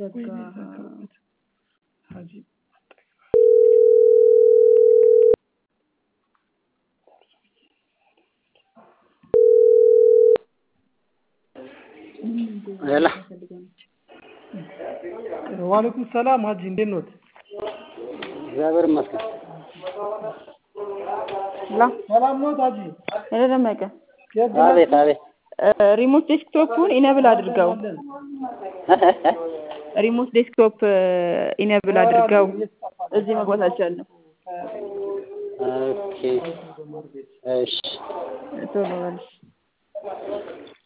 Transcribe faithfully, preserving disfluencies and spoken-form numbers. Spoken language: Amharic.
ዘጋ ሀጂ ሄሎ ወአለይኩም ሰላም ሀጂ እንዴት ነው? እግዚአብሔር ይመስገን። ላ ሰላም ነው ሀጂ? ሄሎ ደመቀ አቤት አቤት። ሪሞት ዴስክቶፑን ኢኔብል አድርገው ሪሞት ዴስክቶፕ ኢኔብል አድርገው እዚህ መግባት አልቻልንም። ኦኬ እሺ ቶሎ በል